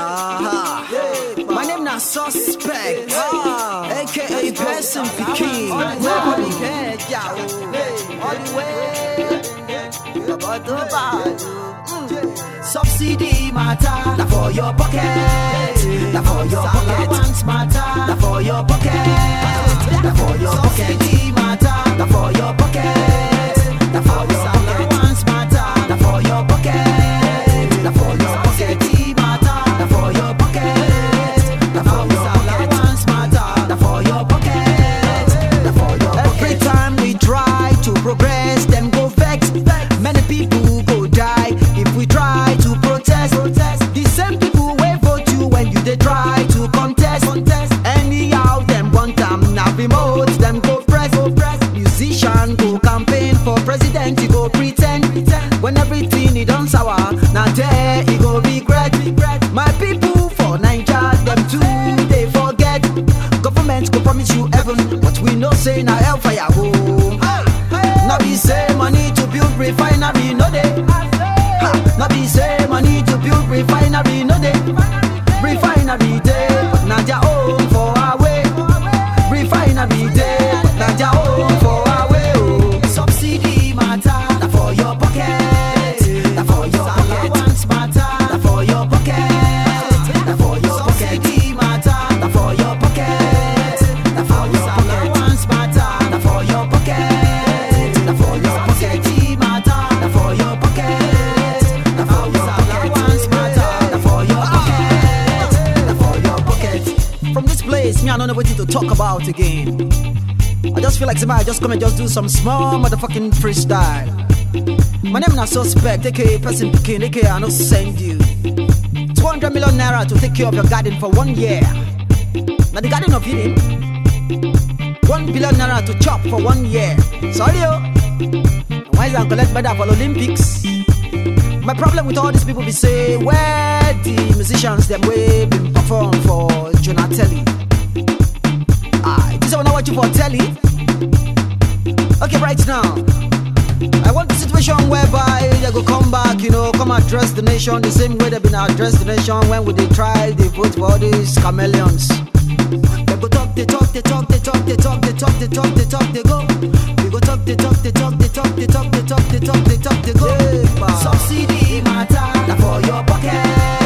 My name na Suspect, aka Person Pikin. Subsidy matter, na for your pocket, na for your pocket. Allowance matter, na for your pocket, na for your pocket. Subsidy matter, na for your pocket, na for your pocket. Allowance matter, na for your pocket, na for your pocket. Subsidy matter, na for your pocket, na for your pocket. Allowance matter, na for your pocket, na for your pocket. Every time we try to progress, them go vex. Many people go die if we try to protest. The same people will vote you when you they try to contest. Anyhow, them want them now remote, them go press. Musician go campaign for president, he go pretend. When everything he done sour, now there he go regret. My people for Nigeria, them too they forget. Government go promise you heaven, but we know say now hellfire home. Now we say money to build refinery, no day. Now we say money to build refinery, no day. Refinery day, but now their own for our way. Refinery day, but now their own for our way. Oh. Subsidy matter, na for your pocket, na for your pocket. Allowance matter, na for your pocket, na for your pocket. Subsidy matter, na for your pocket, na for your pocket. Allowance matter, na for your pocket, na for your pocket. Subsidy matter, na for your pocket, na for your pocket. Allowance matter, na for your pocket, na for your pocket. From this place, me I don't know what to talk about again. I just feel like somebody just come and just do some small motherfucking freestyle. My name na Suspect, aka Person Pikin, aka I no send you 200 million naira to take care of your garden for 1 year. Now the garden of Eden, 1 billion naira to chop for 1 year. Sorry yo. Why is I collect better for Olympics? My problem with all these people be say, where the musicians them way been perform for Jonatelli? This one I watch you for telly. Okay, right now I want the situation whereby they go come back, you know, come address the nation the same way they've been address the nation when we they try they vote for all these chameleons. They go talk, they talk, they talk, they talk, they talk, they talk, they talk, they talk, they go. We go talk, they talk, they talk, they talk, they talk, they talk, they talk, they talk, they go. Subsidy matter, na for your pocket.